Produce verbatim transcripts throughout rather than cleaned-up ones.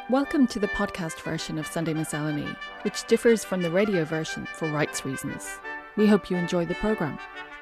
Welcome to the podcast version of Sunday Miscellany, which differs from the radio version for rights reasons. We hope you enjoy the programme.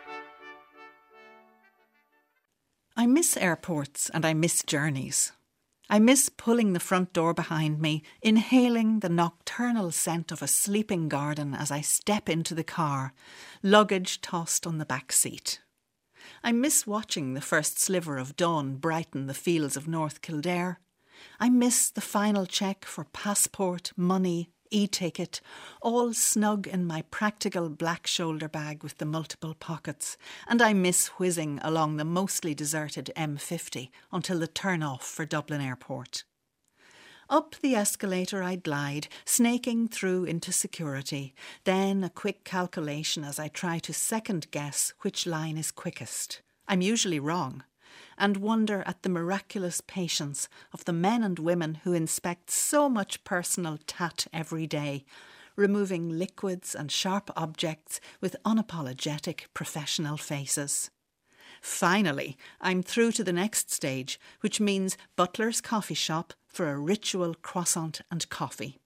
I miss airports and I miss journeys. I miss pulling the front door behind me, inhaling the nocturnal scent of a sleeping garden as I step into the car, luggage tossed on the back seat. I miss watching the first sliver of dawn brighten the fields of North Kildare. I miss the final check for passport, money, e-ticket, all snug in my practical black shoulder bag with the multiple pockets, and I miss whizzing along the mostly deserted M fifty until the turn-off for Dublin Airport. Up the escalator I glide, snaking through into security, then a quick calculation as I try to second-guess which line is quickest. I'm usually wrong, and wonder at the miraculous patience of the men and women who inspect so much personal tat every day, removing liquids and sharp objects with unapologetic professional faces. Finally, I'm through to the next stage, which means Butler's Coffee Shop for a ritual croissant and coffee.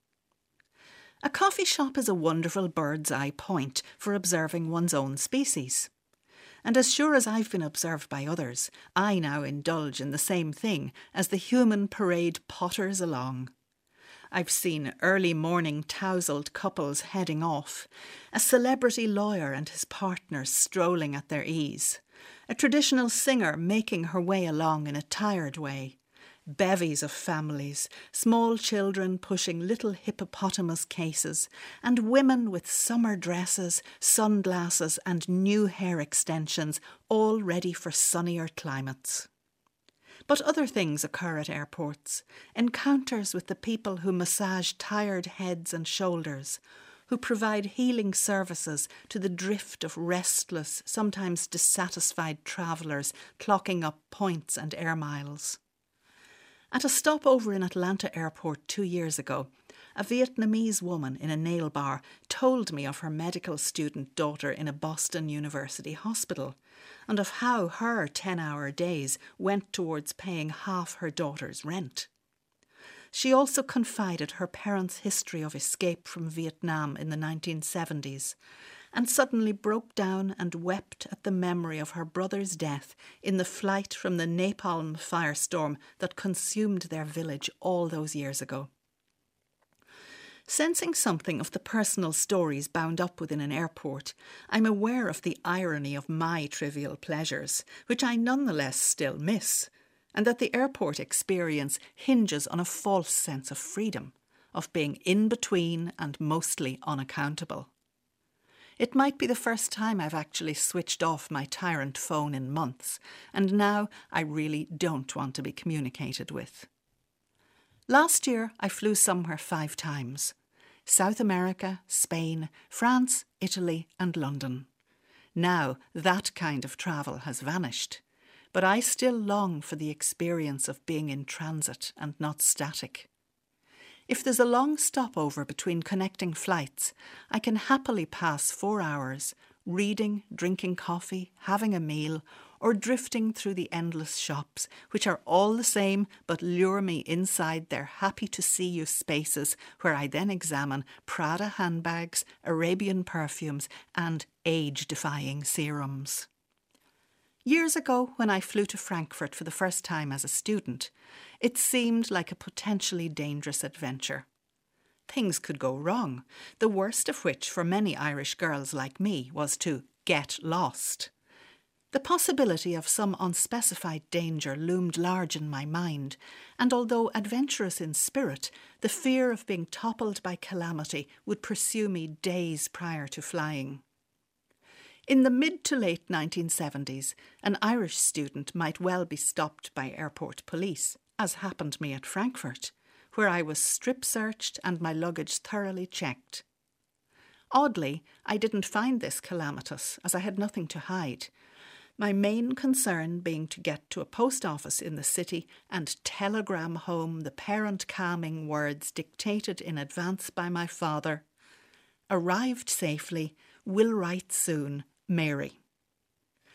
A coffee shop is a wonderful bird's eye point for observing one's own species. And as sure as I've been observed by others, I now indulge in the same thing as the human parade potters along. I've seen early morning tousled couples heading off, a celebrity lawyer and his partners strolling at their ease, a traditional singer making her way along in a tired way, bevies of families, small children pushing little hippopotamus cases, and women with summer dresses, sunglasses and new hair extensions, all ready for sunnier climates. But other things occur at airports, encounters with the people who massage tired heads and shoulders, who provide healing services to the drift of restless, sometimes dissatisfied travellers clocking up points and air miles. At a stopover in Atlanta Airport two years ago, a Vietnamese woman in a nail bar told me of her medical student daughter in a Boston University hospital, and of how her ten-hour days went towards paying half her daughter's rent. She also confided her parents' history of escape from Vietnam in the nineteen seventies, and suddenly broke down and wept at the memory of her brother's death in the flight from the napalm firestorm that consumed their village all those years ago. Sensing something of the personal stories bound up within an airport, I'm aware of the irony of my trivial pleasures, which I nonetheless still miss, and that the airport experience hinges on a false sense of freedom, of being in between and mostly unaccountable. It might be the first time I've actually switched off my tyrant phone in months, and now I really don't want to be communicated with. Last year I flew somewhere five times: South America, Spain, France, Italy and London. Now that kind of travel has vanished, but I still long for the experience of being in transit and not static. If there's a long stopover between connecting flights, I can happily pass four hours reading, drinking coffee, having a meal, or drifting through the endless shops, which are all the same but lure me inside their happy-to-see-you spaces where I then examine Prada handbags, Arabian perfumes and age-defying serums. Years ago, when I flew to Frankfurt for the first time as a student, it seemed like a potentially dangerous adventure. Things could go wrong, the worst of which for many Irish girls like me was to get lost. The possibility of some unspecified danger loomed large in my mind, and although adventurous in spirit, the fear of being toppled by calamity would pursue me days prior to flying. In the mid to late nineteen seventies, an Irish student might well be stopped by airport police, as happened to me at Frankfurt, where I was strip-searched and my luggage thoroughly checked. Oddly, I didn't find this calamitous, as I had nothing to hide, my main concern being to get to a post office in the city and telegram home the parent-calming words dictated in advance by my father: "Arrived safely, will write soon, Mary."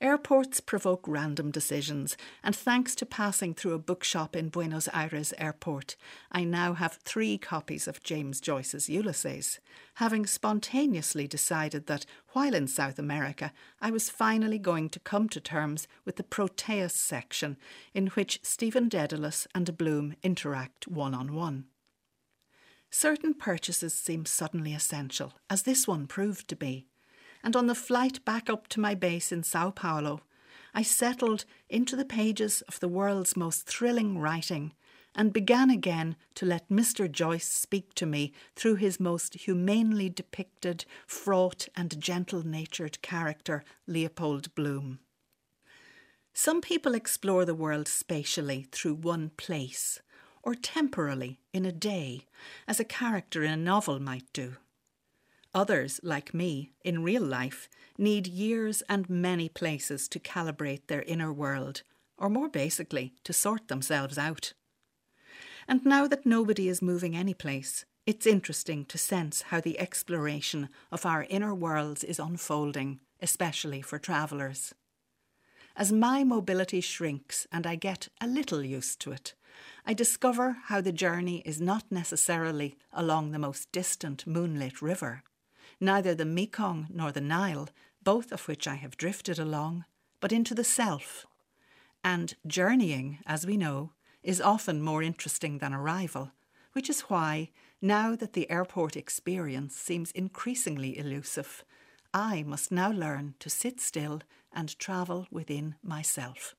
Airports provoke random decisions, and thanks to passing through a bookshop in Buenos Aires airport, I now have three copies of James Joyce's Ulysses, having spontaneously decided that, while in South America, I was finally going to come to terms with the Proteus section, in which Stephen Dedalus and Bloom interact one-on-one. Certain purchases seem suddenly essential, as this one proved to be. And on the flight back up to my base in Sao Paulo, I settled into the pages of the world's most thrilling writing and began again to let Mister Joyce speak to me through his most humanely depicted, fraught and gentle-natured character, Leopold Bloom. Some people explore the world spatially through one place, or temporally in a day, as a character in a novel might do. Others, like me, in real life, need years and many places to calibrate their inner world, or more basically, to sort themselves out. And now that nobody is moving any place, it's interesting to sense how the exploration of our inner worlds is unfolding, especially for travellers. As my mobility shrinks and I get a little used to it, I discover how the journey is not necessarily along the most distant moonlit river, neither the Mekong nor the Nile, both of which I have drifted along, but into the self. And journeying, as we know, is often more interesting than arrival, which is why, now that the airport experience seems increasingly elusive, I must now learn to sit still and travel within myself.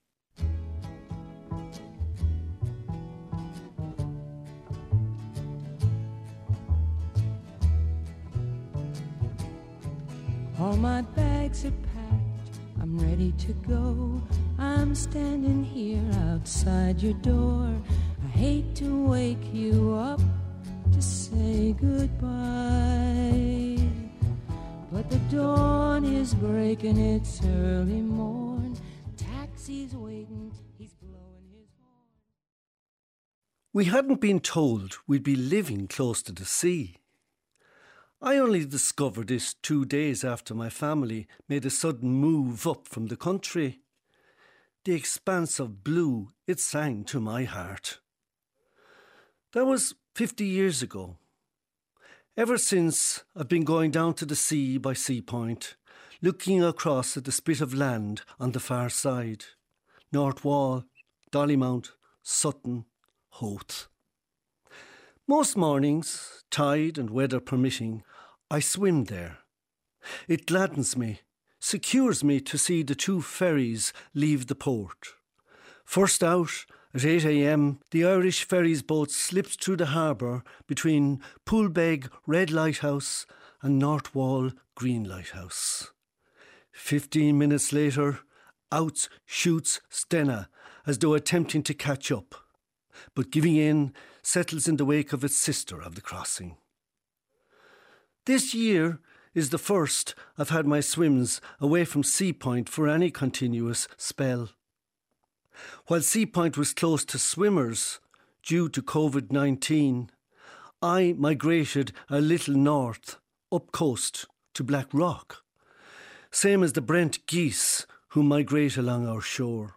All my bags are packed, I'm ready to go. I'm standing here outside your door. I hate to wake you up to say goodbye, but the dawn is breaking, it's early morn. Taxi's waiting, he's blowing his horn. We hadn't been told we'd be living close to the sea. I only discovered this two days after my family made a sudden move up from the country. The expanse of blue, it sang to my heart. That was fifty years ago. Ever since, I've been going down to the sea by Sea Point, looking across at the spit of land on the far side. North Wall, Dollymount, Sutton, Howth. Most mornings, tide and weather permitting, I swim there. It gladdens me, secures me to see the two ferries leave the port. First out, at eight a.m, the Irish ferries boat slips through the harbour between Poolbeg Red Lighthouse and North Wall Green Lighthouse. Fifteen minutes later, out shoots Stena as though attempting to catch up, but giving in, settles in the wake of its sister of the crossing. This year is the first I've had my swims away from Sea Point for any continuous spell. While Sea Point was closed to swimmers due to covid nineteen, I migrated a little north, up coast, to Black Rock, same as the Brent geese who migrate along our shore.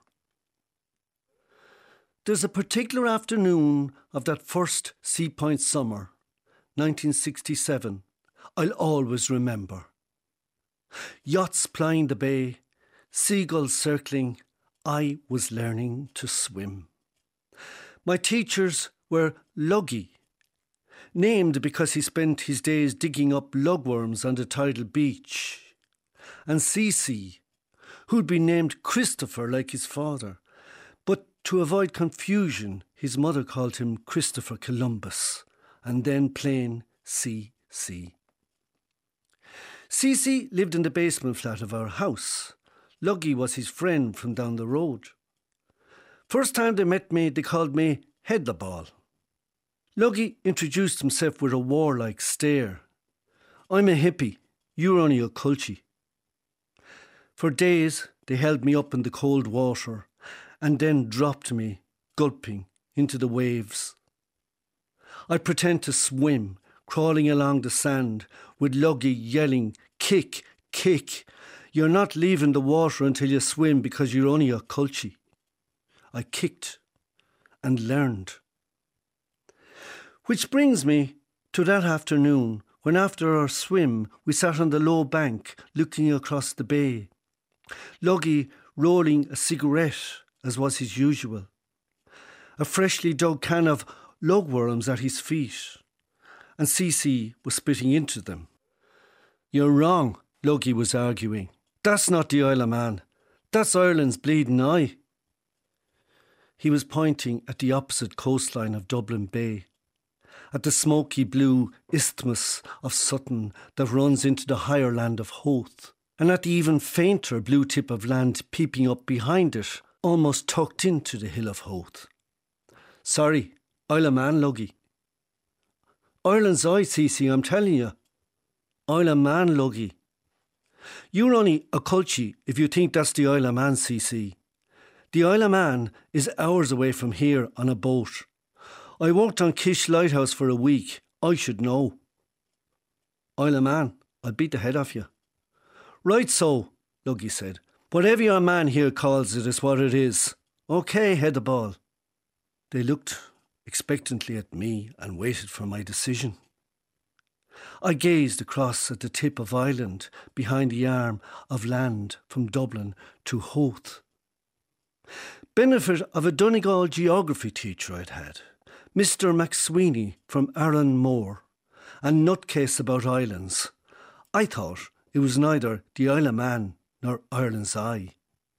There's a particular afternoon of that first Sea Point summer, nineteen sixty-seven, I'll always remember. Yachts plying the bay, seagulls circling, I was learning to swim. My teachers were Luggy, named because he spent his days digging up lugworms on the tidal beach, and Cece, who'd been named Christopher like his father, but to avoid confusion, his mother called him Christopher Columbus, and then plain C C. Cece lived in the basement flat of our house. Luggy was his friend from down the road. First time they met me, they called me Headleball. Luggy introduced himself with a warlike stare. I'm a hippie, you're only a culchie. For days they held me up in the cold water and then dropped me, gulping, into the waves. I'd pretend to swim, crawling along the sand, with Luggy yelling, kick, kick, You're not leaving the water until you swim because you're only a culchie. I kicked and learned. Which brings me to that afternoon when after our swim we sat on the low bank looking across the bay. Luggy rolling a cigarette as was his usual. A freshly dug can of lugworms at his feet, and Cece was spitting into them. You're wrong, Luggy was arguing. That's not the Isle of Man. That's Ireland's bleeding eye. He was pointing at the opposite coastline of Dublin Bay, at the smoky blue isthmus of Sutton that runs into the higher land of Howth, and at the even fainter blue tip of land peeping up behind it, almost tucked into the hill of Howth. Sorry, Isle of Man, Luggy. Ireland's eye, Cece, I'm telling you. Isle of Man, Luggy. You're only a culchie if you think that's the Isle of Man, Cece. The Isle of Man is hours away from here on a boat. I worked on Kish Lighthouse for a week. I should know. Isle of Man, I'll beat the head off you. Right so, Luggy said. Whatever your man here calls it is what it is. OK, head the ball. They looked expectantly at me and waited for my decision. I gazed across at the tip of Ireland behind the arm of land from Dublin to Howth. Benefit of a Donegal geography teacher I'd had, Mister McSweeney from Arranmore, and nutcase about islands. I thought it was neither the Isle of Man nor Ireland's eye.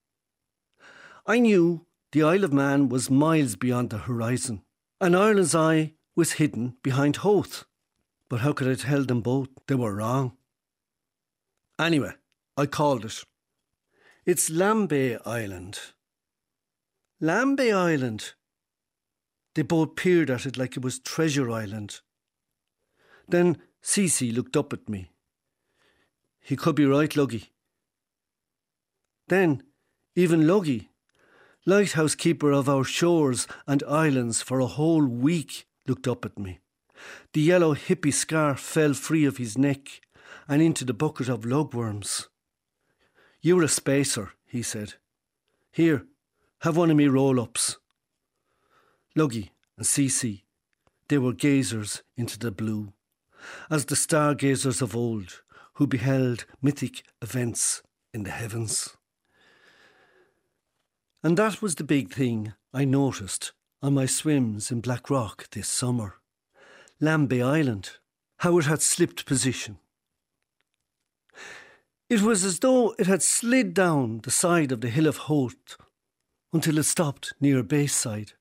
I knew the Isle of Man was miles beyond the horizon, and Ireland's eye was hidden behind Howth. But how could I tell them both they were wrong? Anyway, I called it. It's Lambay Island. Lambay Island. They both peered at it like it was Treasure Island. Then Cece looked up at me. He could be right, Luggy. Then even Luggy, lighthouse keeper of our shores and islands for a whole week, looked up at me. The yellow hippie scarf fell free of his neck and into the bucket of lugworms. You're a spacer, he said. Here, have one of me roll-ups. Luggy and Cece, they were gazers into the blue, as the stargazers of old who beheld mythic events in the heavens. And that was the big thing I noticed on my swims in Blackrock this summer. Lambay Island, how it had slipped position. It was as though it had slid down the side of the hill of Howth until it stopped near Bayside.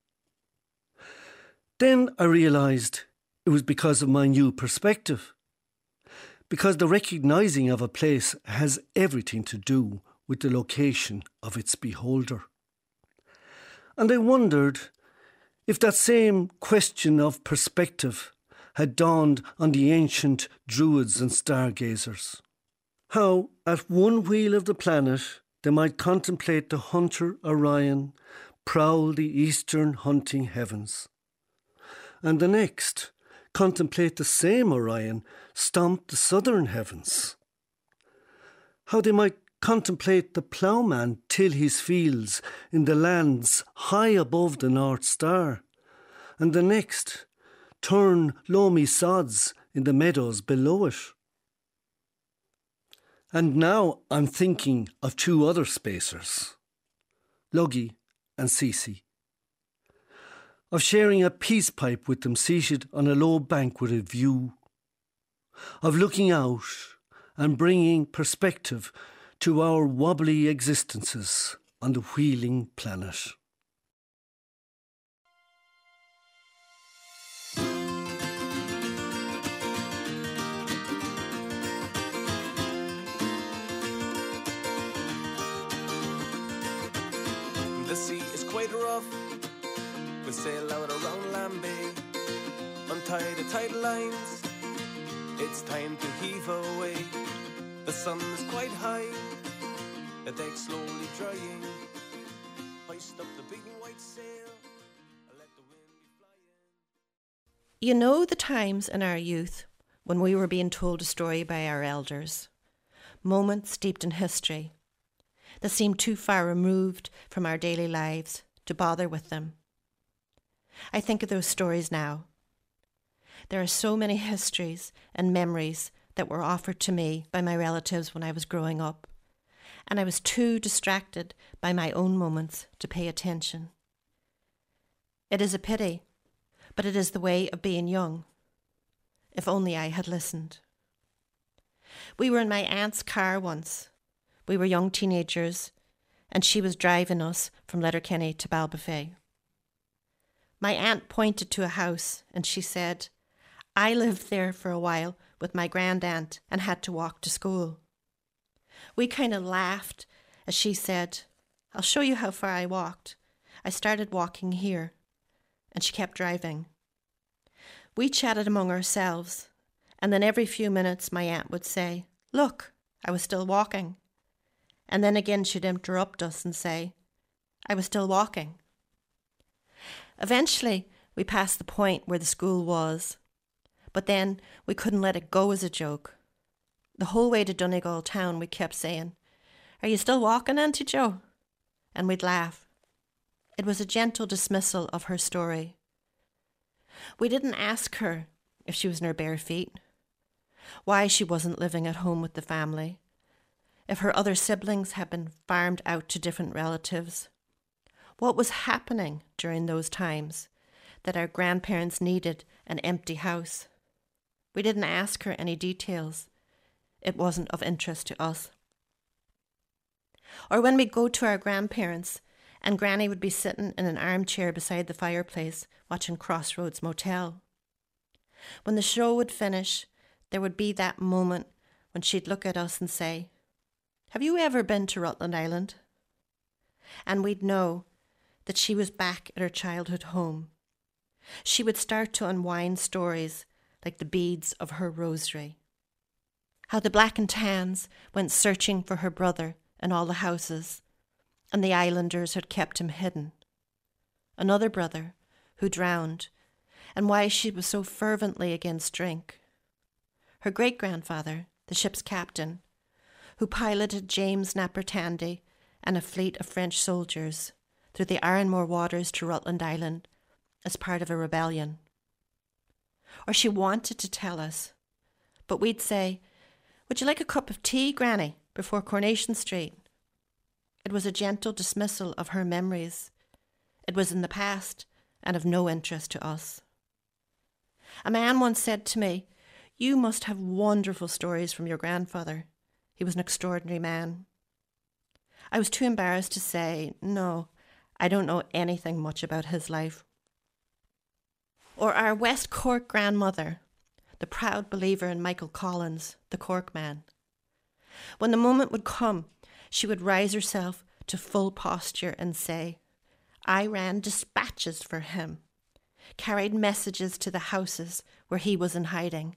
Then I realised it was because of my new perspective, because the recognising of a place has everything to do with the location of its beholder. And I wondered if that same question of perspective had dawned on the ancient druids and stargazers. How, at one wheel of the planet, they might contemplate the hunter Orion prowl the eastern hunting heavens, and the next contemplate the same Orion stomp the southern heavens. How they might contemplate the ploughman till his fields in the lands high above the North Star, and the next turn loamy sods in the meadows below it. And now I'm thinking of two other spacers, Luggy and Cece, of sharing a peace pipe with them seated on a low bank with a view, of looking out and bringing perspective to our wobbly existences on the wheeling planet. The sea is quite rough. We'll sail out around Lambay, untie the tidal lines. It's time to heave away. The sun is quite high, the deck slowly drying. Hoist up the big white sail, let the wind be flying. You know the times in our youth when we were being told a story by our elders. moments steeped in history that seem too far removed from our daily lives to bother with them. I think of those stories now. There are so many histories and memories that were offered to me by my relatives when I was growing up, and I was too distracted by my own moments to pay attention. It is a pity, but it is the way of being young. If only I had listened. We were in my aunt's car once. We were young teenagers, and she was driving us from Letterkenny to Ballybofey. My aunt pointed to a house, and she said, I lived there for a while with my grandaunt and had to walk to school. We kind of laughed as she said, I'll show you how far I walked. I started walking here, and she kept driving. We chatted among ourselves, and then every few minutes my aunt would say, Look, I was still walking. And then again she'd interrupt us and say, I was still walking. Eventually, we passed the point where the school was, but then we couldn't let it go as a joke. The whole way to Donegal town we kept saying, Are you still walking, Auntie Jo? And we'd laugh. It was a gentle dismissal of her story. We didn't ask her if she was in her bare feet, why she wasn't living at home with the family, if her other siblings had been farmed out to different relatives, what was happening during those times that our grandparents needed an empty house. We didn't ask her any details. It wasn't of interest to us. Or when we'd go to our grandparents' and Granny would be sitting in an armchair beside the fireplace watching Crossroads Motel. When the show would finish, there would be that moment when she'd look at us and say, Have you ever been to Rutland Island? And we'd know that she was back at her childhood home. She would start to unwind stories like the beads of her rosary. How the Black and Tans went searching for her brother in all the houses, and the islanders had kept him hidden. Another brother who drowned, and why she was so fervently against drink. Her great-grandfather, the ship's captain, who piloted James Napper Tandy and a fleet of French soldiers through the Ironmore waters to Rutland Island as part of a rebellion. Or she wanted to tell us, but we'd say, Would you like a cup of tea, Granny, before Coronation Street? It was a gentle dismissal of her memories. It was in the past and of no interest to us. A man once said to me, You must have wonderful stories from your grandfather. He was an extraordinary man. I was too embarrassed to say, No, I don't know anything much about his life. Or our West Cork grandmother, the proud believer in Michael Collins, the Cork man. When the moment would come, she would rise herself to full posture and say, I ran dispatches for him, carried messages to the houses where he was in hiding.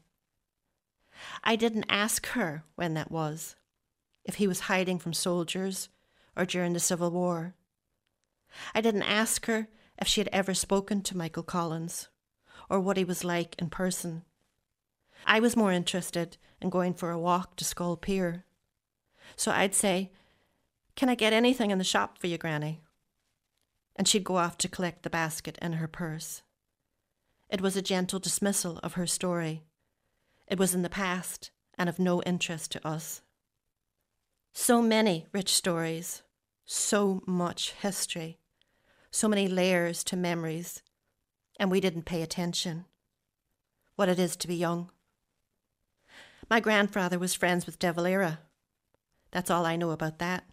I didn't ask her when that was, if he was hiding from soldiers or during the Civil War. I didn't ask her if she had ever spoken to Michael Collins or what he was like in person. I was more interested in going for a walk to Skull Pier. So I'd say, Can I get anything in the shop for you, Granny? And she'd go off to collect the basket in her purse. It was a gentle dismissal of her story. It was in the past and of no interest to us. So many rich stories, so much history, so many layers to memories, and we didn't pay attention. What it is to be young. My grandfather was friends with De Valera. That's all I know about that.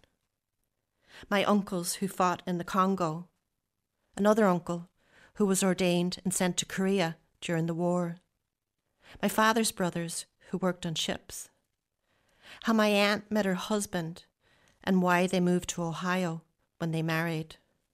My uncles who fought in the Congo. Another uncle who was ordained and sent to Korea during the war. My father's brothers who worked on ships. How my aunt met her husband and why they moved to Ohio when they married.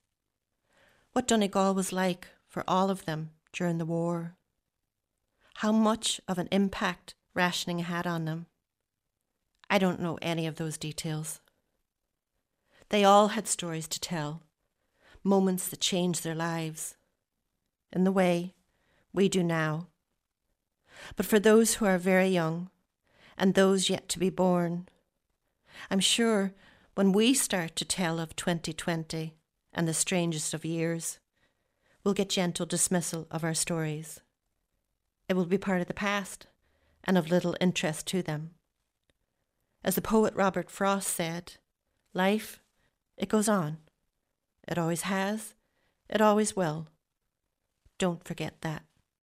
What Donegal was like for all of them during the war. How much of an impact rationing had on them. I don't know any of those details. They all had stories to tell, moments that changed their lives, in the way we do now. But for those who are very young, and those yet to be born, I'm sure when we start to tell of twenty twenty and the strangest of years, we'll get gentle dismissal of our stories. It will be part of the past and of little interest to them. As the poet Robert Frost said, life, it goes on. It always has, it always will. Don't forget that.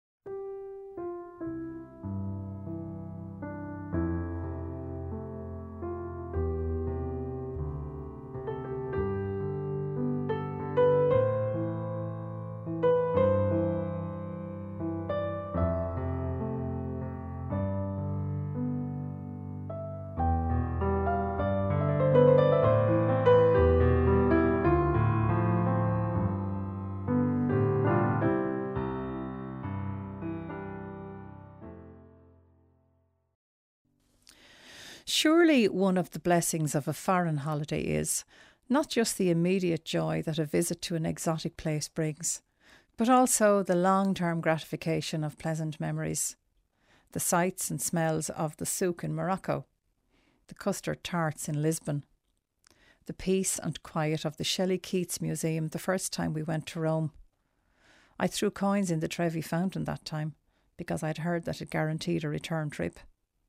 Surely one of the blessings of a foreign holiday is not just the immediate joy that a visit to an exotic place brings, but also the long-term gratification of pleasant memories. The sights and smells of the souk in Morocco, the custard tarts in Lisbon, the peace and quiet of the Shelley Keats Museum the first time we went to Rome. I threw coins in the Trevi fountain that time because I'd heard that it guaranteed a return trip.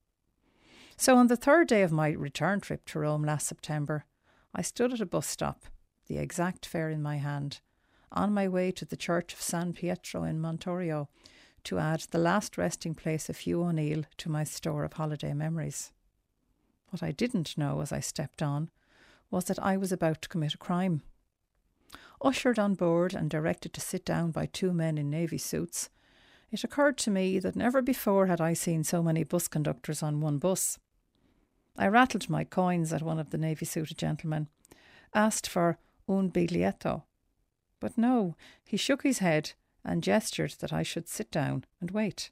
So on the third day of my return trip to Rome last September, I stood at a bus stop, the exact fare in my hand, on my way to the Church of San Pietro in Montorio to add the last resting place of Hugh O'Neill to my store of holiday memories. What I didn't know as I stepped on was that I was about to commit a crime. Ushered on board and directed to sit down by two men in navy suits, it occurred to me that never before had I seen so many bus conductors on one bus. I rattled my coins at one of the navy-suited gentlemen, asked for un biglietto. But no, he shook his head and gestured that I should sit down and wait.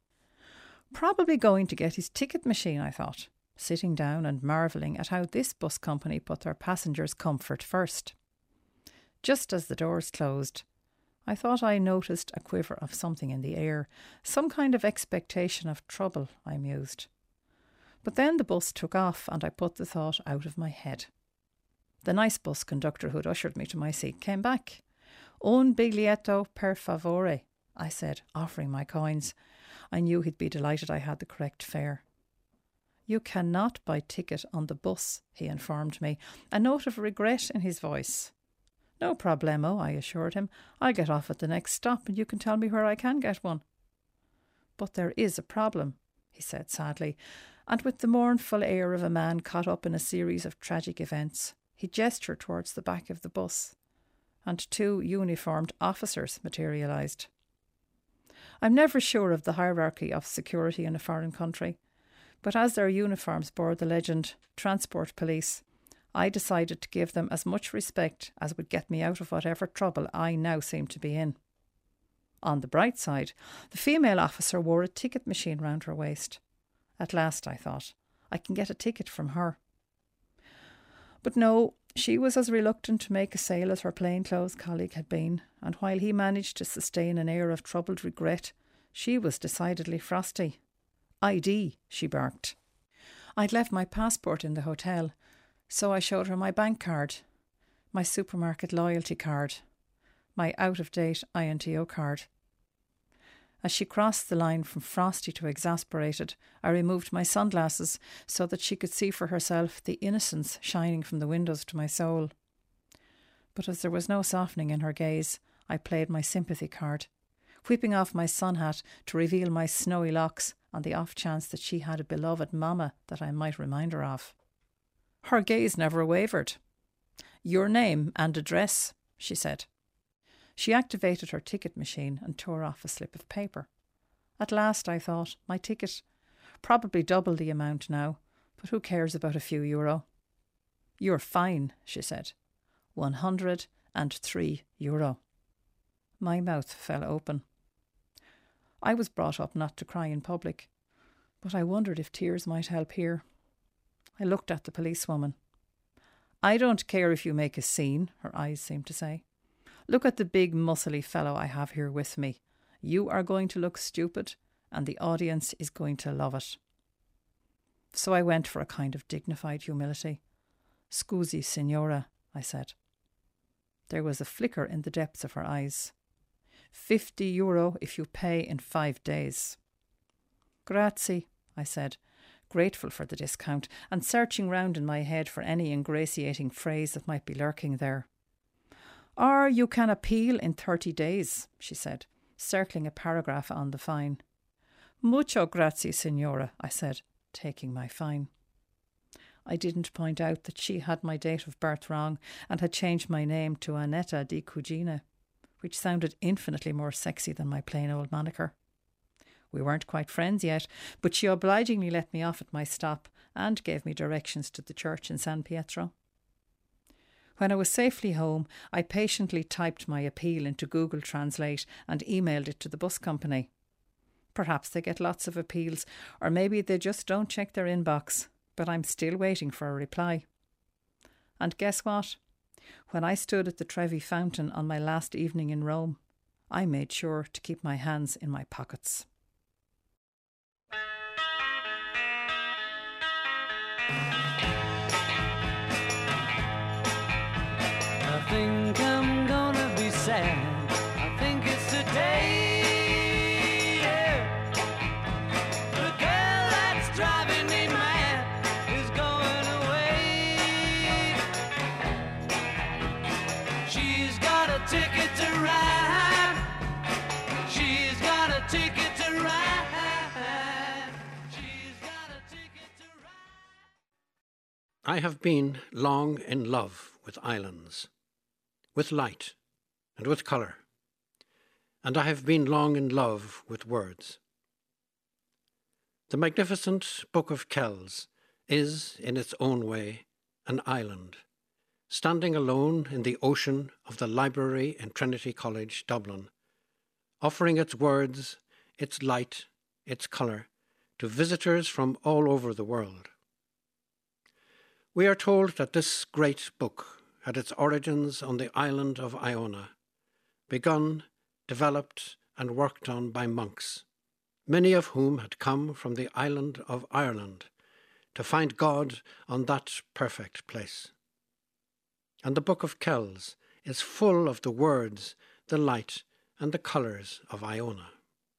Probably going to get his ticket machine, I thought, sitting down and marvelling at how this bus company put their passengers' comfort first. Just as the doors closed, I thought I noticed a quiver of something in the air, some kind of expectation of trouble, I mused. But then the bus took off and I put the thought out of my head. The nice bus conductor who'd ushered me to my seat came back. Un biglietto per favore, I said, offering my coins. I knew he'd be delighted I had the correct fare. You cannot buy ticket on the bus, he informed me, a note of regret in his voice. No problemo, I assured him. I'll get off at the next stop and you can tell me where I can get one. But there is a problem, he said sadly, and with the mournful air of a man caught up in a series of tragic events, he gestured towards the back of the bus, and two uniformed officers materialised. I'm never sure of the hierarchy of security in a foreign country, but as their uniforms bore the legend Transport Police, I decided to give them as much respect as would get me out of whatever trouble I now seemed to be in. On the bright side, the female officer wore a ticket machine round her waist. At last, I thought, I can get a ticket from her. But no, she was as reluctant to make a sale as her plainclothes colleague had been, and while he managed to sustain an air of troubled regret, she was decidedly frosty. I D, she barked. I'd left my passport in the hotel, so I showed her my bank card, my supermarket loyalty card, my out-of-date I N T O card. As she crossed the line from frosty to exasperated, I removed my sunglasses so that she could see for herself the innocence shining from the windows to my soul. But as there was no softening in her gaze, I played my sympathy card, whipping off my sun hat to reveal my snowy locks on the off chance that she had a beloved mamma that I might remind her of. Her gaze never wavered. "Your name and address," she said. She activated her ticket machine and tore off a slip of paper. At last, I thought, my ticket. Probably double the amount now, but who cares about a few euro? "You're fine," she said. One hundred and three euro. My mouth fell open. I was brought up not to cry in public, but I wondered if tears might help here. I looked at the policewoman. "I don't care if you make a scene," her eyes seemed to say. "Look at the big muscly fellow I have here with me. You are going to look stupid, and the audience is going to love it." so I went for a kind of dignified humility. "Scusi, signora," I said. There was a flicker in the depths of her eyes. Fifty euro if you pay in five days. "Grazie," I said, grateful for the discount and searching round in my head for any ingratiating phrase that might be lurking there. "Or you can appeal in thirty days, she said, circling a paragraph on the fine. "Mucho grazie, signora," I said, taking my fine. I didn't point out that she had my date of birth wrong and had changed my name to Annetta di Cugina, which sounded infinitely more sexy than my plain old moniker. We weren't quite friends yet, but she obligingly let me off at my stop and gave me directions to the church in San Pietro. When I was safely home, I patiently typed my appeal into Google Translate and emailed it to the bus company. Perhaps they get lots of appeals, or maybe they just don't check their inbox, but I'm still waiting for a reply. And guess what? When I stood at the Trevi fountain on my last evening in Rome, I made sure to keep my hands in my pockets. I think I'm gonna be sad. I think it's today. Yeah. The girl that's driving me mad is going away. She's got a ticket to ride. She's got a ticket to ride. She's got a ticket to ride. I have been long in love with islands, with light and with colour, and I have been long in love with words. The magnificent Book of Kells is, in its own way, an island, standing alone in the ocean of the library in Trinity College, Dublin, offering its words, its light, its colour to visitors from all over the world. We are told that this great book had its origins on the island of Iona, begun, developed and worked on by monks, many of whom had come from the island of Ireland to find God on that perfect place. And the Book of Kells is full of the words, the light and the colours of Iona.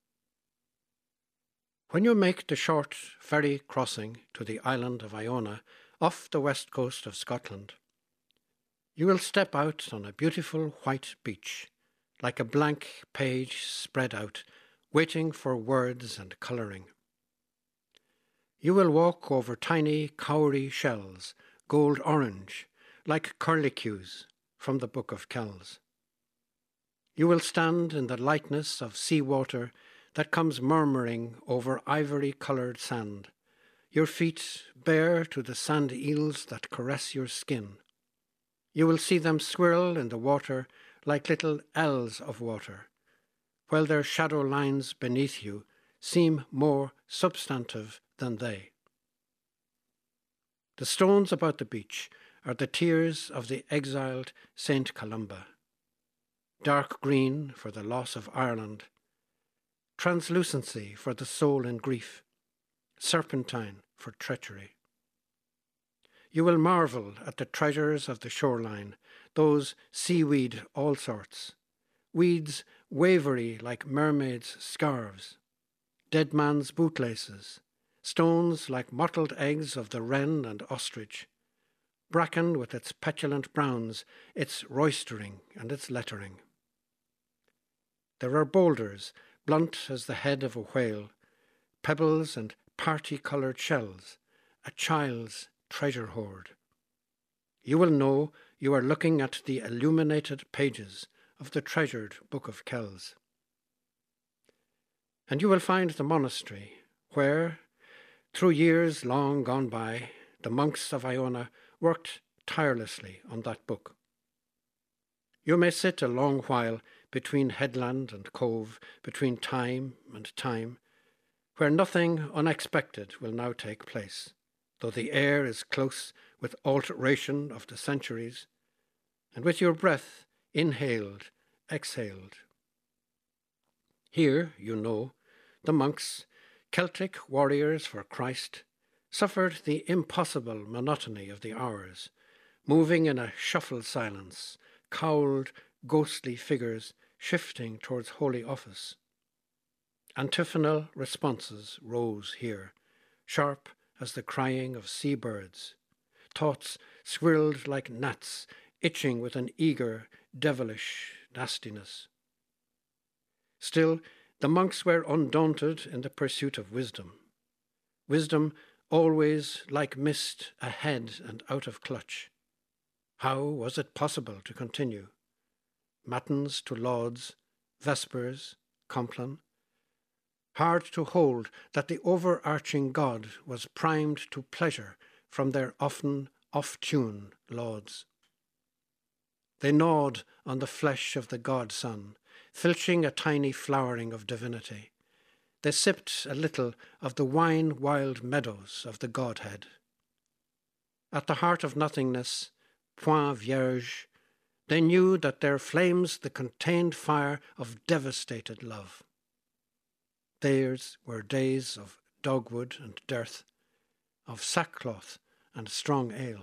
When you make the short ferry crossing to the island of Iona off the west coast of Scotland, you will step out on a beautiful white beach, like a blank page spread out, waiting for words and colouring. You will walk over tiny cowrie shells, gold orange, like curlicues from the Book of Kells. You will stand in the lightness of sea water that comes murmuring over ivory-coloured sand, your feet bare to the sand eels that caress your skin. You will see them swirl in the water like little ells of water, while their shadow lines beneath you seem more substantive than they. The stones about the beach are the tears of the exiled Saint Columba, dark green for the loss of Ireland, translucency for the soul in grief, serpentine for treachery. You will marvel at the treasures of the shoreline, those seaweed all sorts, weeds wavery like mermaids' scarves, dead man's bootlaces, stones like mottled eggs of the wren and ostrich, bracken with its petulant browns, its roystering and its lettering. There are boulders, blunt as the head of a whale, pebbles and party-coloured shells, a child's treasure hoard. You will know you are looking at the illuminated pages of the treasured Book of Kells. And you will find the monastery where, through years long gone by, the monks of Iona worked tirelessly on that book. You may sit a long while between headland and cove, between time and time, where nothing unexpected will now take place, though the air is close with alteration of the centuries, and with your breath inhaled, exhaled. Here, you know, the monks, Celtic warriors for Christ, suffered the impossible monotony of the hours, moving in a shuffled silence, cowled, ghostly figures shifting towards holy office. Antiphonal responses rose here, sharp as the crying of sea-birds, thoughts swirled like gnats, itching with an eager, devilish nastiness. Still, the monks were undaunted in the pursuit of wisdom. Wisdom always like mist ahead and out of clutch. How was it possible to continue? Matins to lauds, vespers, compline. Hard to hold that the overarching God was primed to pleasure from their often off-tune lauds. They gnawed on the flesh of the God-Son, filching a tiny flowering of divinity. They sipped a little of the wine-wild meadows of the Godhead. At the heart of nothingness, point vierge, they knew that there flames the contained fire of devastated love. Theirs were days of dogwood and dearth, of sackcloth and strong ale.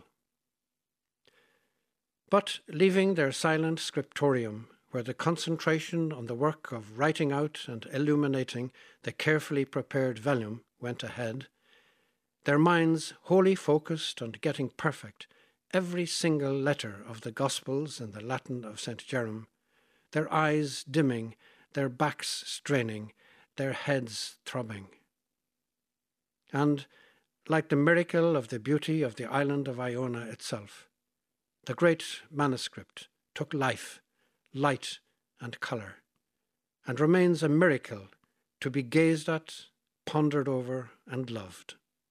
But leaving their silent scriptorium, where the concentration on the work of writing out and illuminating the carefully prepared volume went ahead, their minds wholly focused on getting perfect every single letter of the Gospels in the Latin of Saint Jerome, their eyes dimming, their backs straining, their heads throbbing. And, like the miracle of the beauty of the island of Iona itself, the great manuscript took life, light and colour, and remains a miracle to be gazed at, pondered over and loved.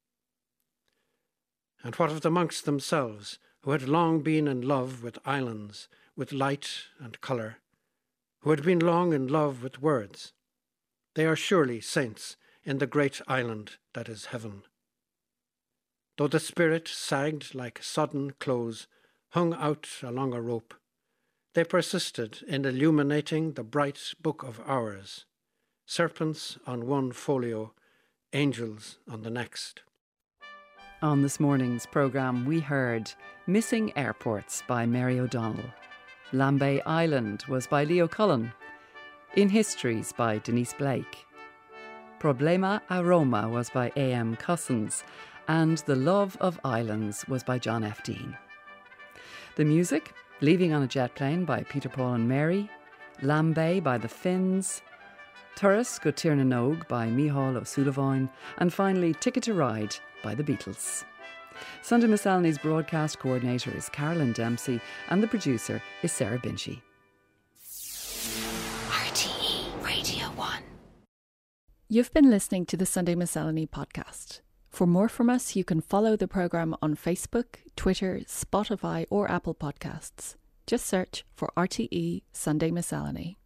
And what of the monks themselves, who had long been in love with islands, with light and colour, who had been long in love with words? They are surely saints in the great island that is heaven. Though the spirit sagged like sodden clothes, hung out along a rope, they persisted in illuminating the bright book of hours, serpents on one folio, angels on the next. On this morning's programme, we heard Missing Airports by Mary O'Donnell. Lambay Island was by Leo Cullen. In Histories by Denise Blake. Problema a Roma was by A M Cousins. And The Love of Islands was by John F. Dean. The music, Leaving on a Jet Plane by Peter, Paul and Mary, Lambay by the Finns, Turris go Tír na nÓg by Mícheál Ó Suilleabháin, and finally Ticket to Ride by the Beatles. Sunday Miscellany's broadcast coordinator is Carolyn Dempsey and the producer is Sarah Binchy. R T E Radio one. You've been listening to the Sunday Miscellany podcast. For more from us, you can follow the programme on Facebook, Twitter, Spotify or Apple Podcasts. Just search for R T E Sunday Miscellany.